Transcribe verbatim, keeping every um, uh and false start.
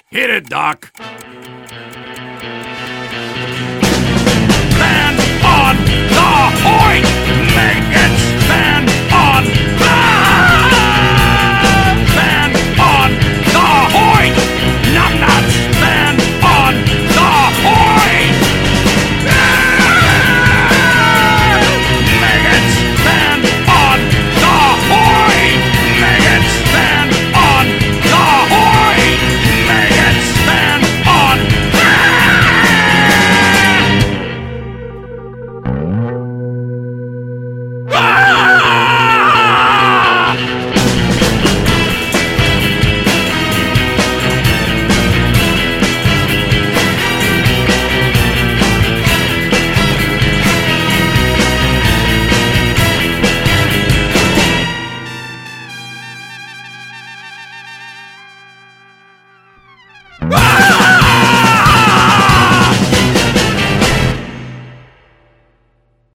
Hit it, Doc. Stand on the point. Make it stand on. Ah! Stand on the point. Numbnuts. Stand on the point. Ah! Make it stand on the point. Make it stand on the point. Make it stand on. Ah! Ah!